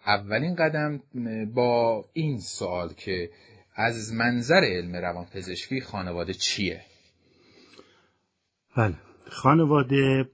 اولین قدم با این سوال که از منظر علم روانپزشکی خانواده چیه؟ بله، خانواده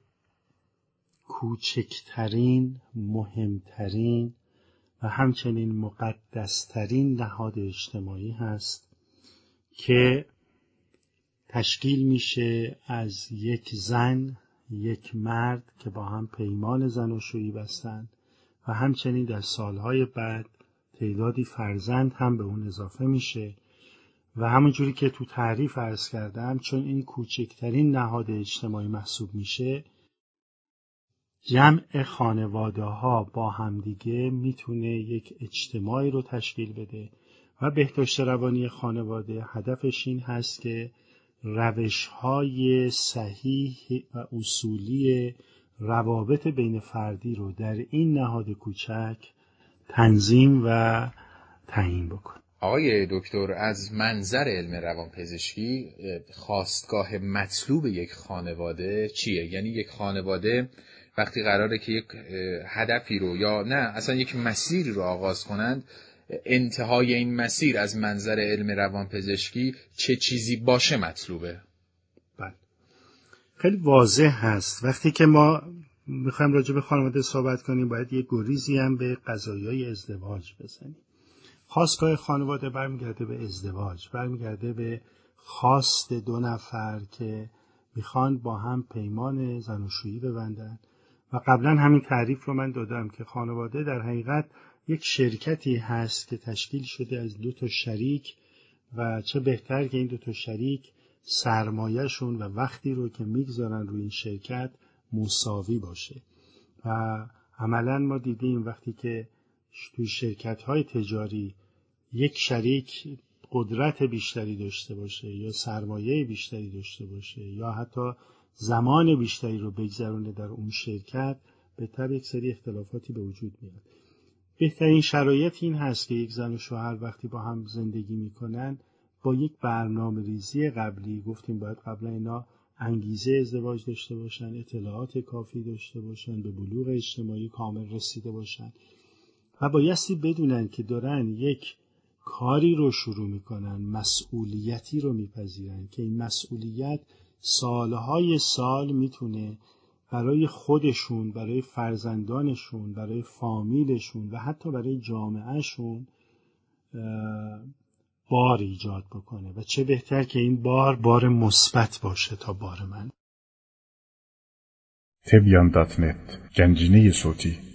کوچکترین، مهمترین و همچنین مقدسترین نهاد اجتماعی هست که تشکیل میشه از یک زن، یک مرد که با هم پیمان زناشویی بستن و همچنین در سالهای بعد تعدادی فرزند هم به اون اضافه میشه و همونجوری که تو تعریف عرض کردم، چون این کوچکترین نهاد اجتماعی محسوب میشه، جمع خانواده ها با همدیگه میتونه یک اجتماعی رو تشکیل بده و بهداشت روانی خانواده هدفش این هست که روش‌های صحیح و اصولی روابط بین فردی رو در این نهاد کوچک تنظیم و تعیین بکنه. آقای دکتر، از منظر علم روانپزشکی خواستگاه مطلوب یک خانواده چیه؟ یعنی یک خانواده وقتی قراره که یک هدفی رو یا نه اصلا یک مسیری رو آغاز کنند، انتهای این مسیر از منظر علم روانپزشکی چه چیزی باشه مطلوبه؟ بله، خیلی واضح هست. وقتی که ما میخوایم راجع به خانواده صحبت کنیم باید یه گریزی هم به قضایای ازدواج بزنیم. خواستگاه خانواده برمیگرده به ازدواج، برمیگرده به خواست دو نفر که میخوان با هم پیمان زناشویی ببندن و قبلا همین تعریف رو من دادم که خانواده در حقیقت یک شرکتی هست که تشکیل شده از دو تا شریک و چه بهتر که این دو تا شریک سرمایه‌شون و وقتی رو که میگذارن روی این شرکت مساوی باشه. و عملاً ما دیدیم وقتی که توی شرکت‌های تجاری یک شریک قدرت بیشتری داشته باشه یا سرمایه بیشتری داشته باشه یا حتی زمان بیشتری رو بگذرونه در اون شرکت، به طبع یک سری اختلافاتی به وجود میاد. بهترین شرایط این هست که یک زن و شوهر وقتی با هم زندگی میکنن با یک برنامه ریزی قبلی، گفتیم باید قبلا اینا انگیزه ازدواج داشته باشن، اطلاعات کافی داشته باشن، به بلوغ اجتماعی کامل رسیده باشن و بایستی بدونن که دارن یک کاری رو شروع میکنن، مسئولیتی رو میپذیرن که این مسئولیت سالهای سال میتونه برای خودشون، برای فرزندانشون، برای فامیلشون و حتی برای جامعهشون بار ایجاد بکنه و چه بهتر که این بار مثبت باشه تا بار من. تبیان.net گنجینه صوتی